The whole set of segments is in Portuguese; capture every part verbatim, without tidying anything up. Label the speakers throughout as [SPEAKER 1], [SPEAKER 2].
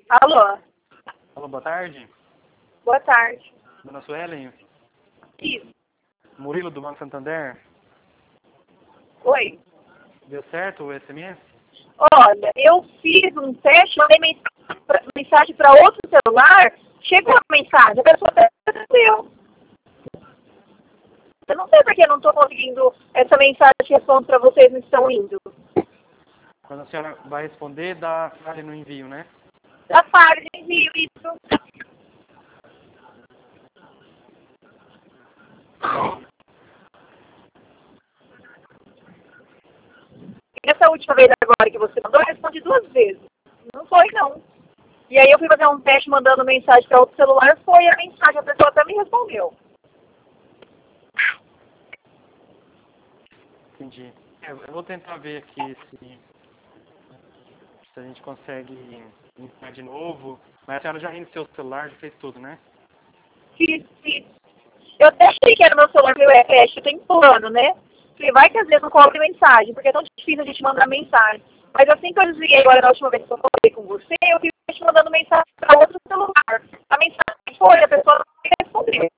[SPEAKER 1] Alô?
[SPEAKER 2] Alô, boa tarde.
[SPEAKER 1] Boa tarde.
[SPEAKER 2] Dona Suelen?
[SPEAKER 1] Isso.
[SPEAKER 2] Murilo, do Banco Santander.
[SPEAKER 1] Oi.
[SPEAKER 2] Deu certo o S M S?
[SPEAKER 1] Olha, eu fiz um teste, mandei mensagem para outro celular, chegou a mensagem, a pessoa respondeu. Eu não sei porque eu não estou conseguindo essa mensagem que respondo para vocês não estão indo.
[SPEAKER 2] Quando a senhora vai responder, dá falha no envio, né?
[SPEAKER 1] Da falha de envio, isso. Essa última vez agora que você mandou, eu respondi duas vezes. Não foi, não. E aí eu fui fazer um teste mandando mensagem para outro celular, foi a mensagem, a pessoa até me respondeu.
[SPEAKER 2] Entendi. É, eu vou tentar ver aqui se, se a gente consegue entrar de novo. Mas a senhora já reiniciou o celular, já fez tudo, né?
[SPEAKER 1] Fiz, fiz. Eu até achei que era meu celular, meu é teste, eu tenho plano, né? Falei, vai que às vezes não cobre mensagem, porque é tão difícil a gente mandar mensagem. Mas assim que eu desliguei agora na última vez que eu falei com você, eu vi te mandando mensagem para outro celular. A mensagem foi, a pessoa não respondeu.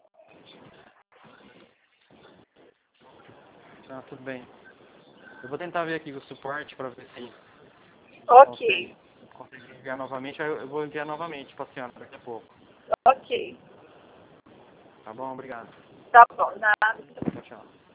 [SPEAKER 2] Ah, tudo bem. Eu vou tentar ver aqui o suporte para ver se
[SPEAKER 1] Ok,
[SPEAKER 2] consegue, consegue enviar novamente. Aí eu eu vou enviar novamente para a senhora daqui a pouco.
[SPEAKER 1] ok.
[SPEAKER 2] Tá bom? Obrigado.
[SPEAKER 1] Tá bom, nada.
[SPEAKER 2] Tchau, tchau.